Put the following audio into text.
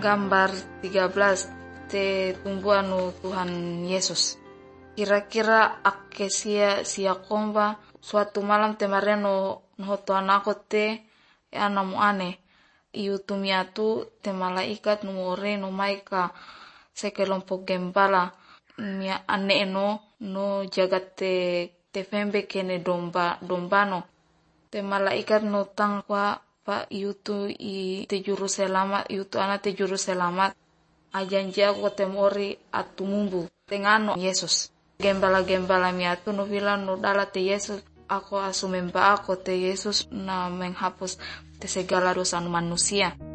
Gambar 13 te tumbuhan Tuhan Yesus. Kira-kira ake sia komba suatu malam temare no Tuhan aku te anamu ane. Iu tumiatu te malaikat numore no maika sekelompok gembala mia ane no jaga te fembe kene dombano. Te malaikat no tangwa pa iutu i te juru selamat iutu ana te juru selamat ajanjia ko te mori atumumbu tengano Yesus. Gembala-gembala miatu no bilang no dala te Yesus aku asumemba aku te Yesus na menghapus te segala dosa manusia.